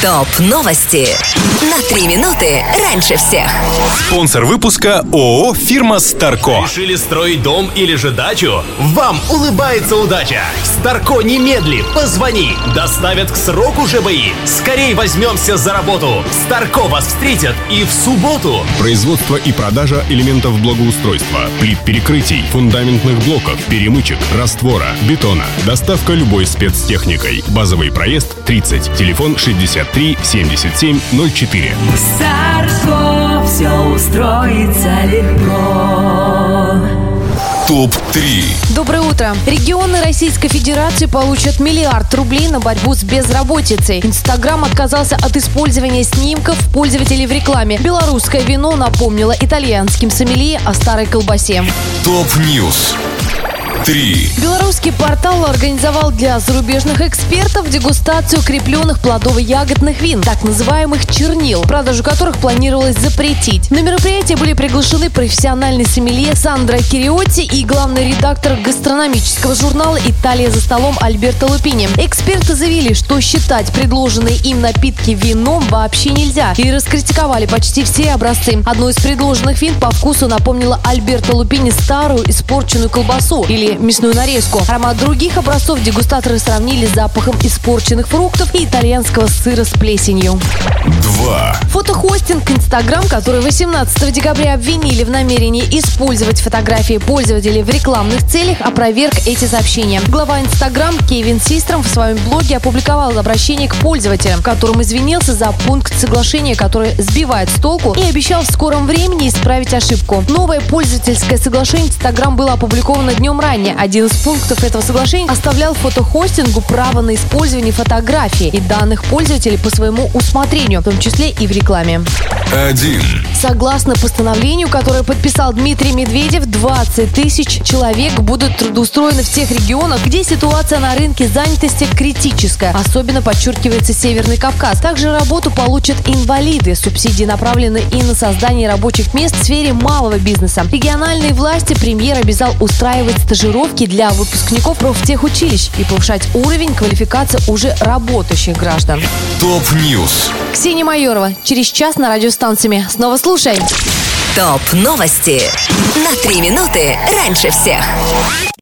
Топ новости на 3 минуты раньше всех. Спонсор выпуска ООО «Фирма Старко». Решили строить дом или же дачу? Вам улыбается удача! Старко немедли, позвони! Доставят к сроку ЖБИ! Скорей возьмемся за работу! Старко вас встретят и в субботу! Производство и продажа элементов благоустройства, плит перекрытий, фундаментных блоков, перемычек, раствора, бетона. Доставка любой спецтехникой. Базовый проезд 30. Телефон 63 77 04. Старко, все устроится легко. Топ-3. Доброе утро. Регионы Российской Федерации получат 1 миллиард рублей на борьбу с безработицей. Инстаграм отказался от использования снимков пользователей в рекламе. Белорусское вино напомнило итальянским сомелье о старой колбасе. Топ-ньюс. 3. Белорусский портал организовал для зарубежных экспертов дегустацию крепленных плодово-ягодных вин, так называемых чернил, продажу которых планировалось запретить. На мероприятие были приглашены профессиональный сомелье Сандра Кириотти и главный редактор гастрономического журнала «Италия за столом» Альберто Лупини. Эксперты заявили, что считать предложенные им напитки вином вообще нельзя, и раскритиковали почти все образцы. Одно из предложенных вин по вкусу напомнило Альберто Лупини старую испорченную колбасу или мясную нарезку. Аромат других образцов дегустаторы сравнили с запахом испорченных фруктов и итальянского сыра с плесенью. 2. Фотохостинг Instagram, который 18 декабря обвинили в намерении использовать фотографии пользователей в рекламных целях, опроверг эти сообщения. Глава Instagram Кевин Систром в своем блоге опубликовал обращение к пользователям, в котором извинился за пункт соглашения, который сбивает с толку, и обещал в скором времени исправить ошибку. Новое пользовательское соглашение Instagram было опубликовано днем ранее. Один из пунктов этого соглашения оставлял фотохостингу право на использование фотографий и данных пользователей по своему усмотрению, в том числе и в рекламе. 1. Согласно постановлению, которое подписал Дмитрий Медведев, 20 тысяч человек будут трудоустроены в тех регионах, где ситуация на рынке занятости критическая. Особенно подчеркивается Северный Кавказ. Также работу получат инвалиды. Субсидии направлены и на создание рабочих мест в сфере малого бизнеса. Региональные власти премьер обязал устраивать стажировки для выпускников профтехучилищ и повышать уровень квалификации уже работающих граждан. Топ-ньюс. Ксения Майорова. Через час на радиостанциями. Снова слушай. Топ новости на 3 минуты раньше всех.